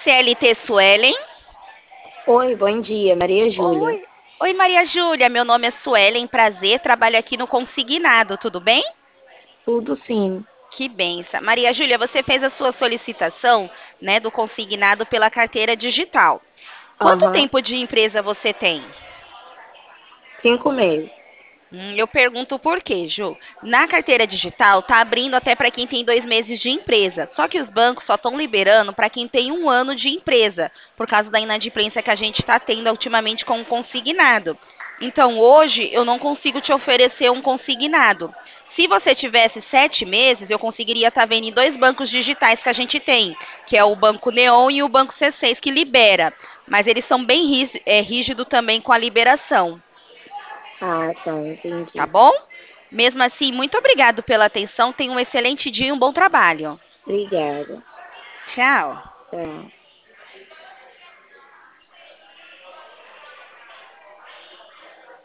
CLT Suelen. Oi, bom dia, Maria Júlia. Oi. Oi, Maria Júlia. Meu nome é Suelen, prazer. Trabalho aqui no Consignado, tudo bem? Tudo sim. Que benção. Maria Júlia, você fez a sua solicitação, né, do Consignado pela carteira digital. Quanto Aham, tempo de empresa você tem? 5 meses. Eu pergunto por quê, Ju. Na carteira digital, tá abrindo até para quem tem 2 meses de empresa. Só que os bancos só estão liberando para quem tem 1 ano de empresa, por causa da inadimplência que a gente está tendo ultimamente com o consignado. Então, hoje, eu não consigo te oferecer um consignado. Se você tivesse 7 meses, eu conseguiria estar vendo em dois bancos digitais que a gente tem, que é o Banco Neon e o Banco C6, que libera. Mas eles são bem rígidos também com a liberação. Ah, tá, Tá entendi. bom? Mesmo assim, muito obrigado pela atenção. Tenha um excelente dia e um bom trabalho. Obrigada. Tchau. Tchau.